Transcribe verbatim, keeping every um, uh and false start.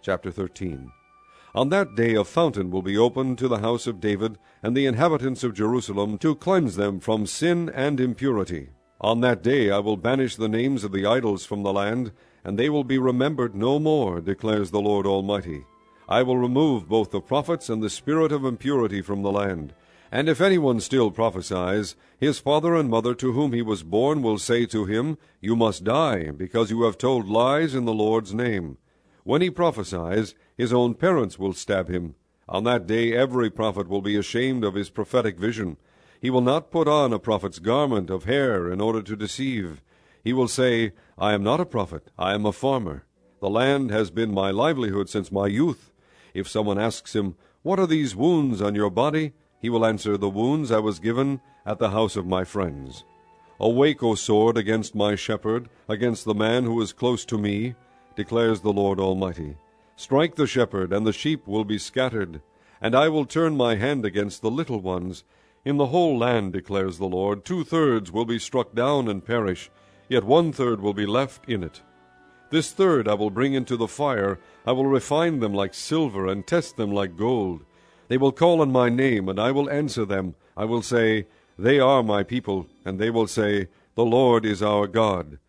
Chapter thirteen. On that day a fountain will be opened to the house of David and the inhabitants of Jerusalem, to cleanse them from sin and impurity. On that day I will banish the names of the idols from the land, and they will be remembered no more, declares the Lord Almighty. I will remove both the prophets and the spirit of impurity from the land. And if anyone still prophesies, his father and mother to whom he was born will say to him, You must die, because you have told lies in the Lord's name. When he prophesies, his own parents will stab him. On that day every prophet will be ashamed of his prophetic vision. He will not put on a prophet's garment of hair in order to deceive. He will say, I am not a prophet, I am a farmer. The land has been my livelihood since my youth. If someone asks him, What are these wounds on your body? He will answer, The wounds I was given at the house of my friends. Awake, O sword, against my shepherd, against the man who is close to me, declares the Lord Almighty. Strike the shepherd, and the sheep will be scattered, and I will turn my hand against the little ones. In the whole land, declares the Lord, two-thirds will be struck down and perish, yet one-third will be left in it. This third I will bring into the fire. I will refine them like silver, and test them like gold. They will call on my name, and I will answer them. I will say, They are my people, and they will say, The Lord is our God.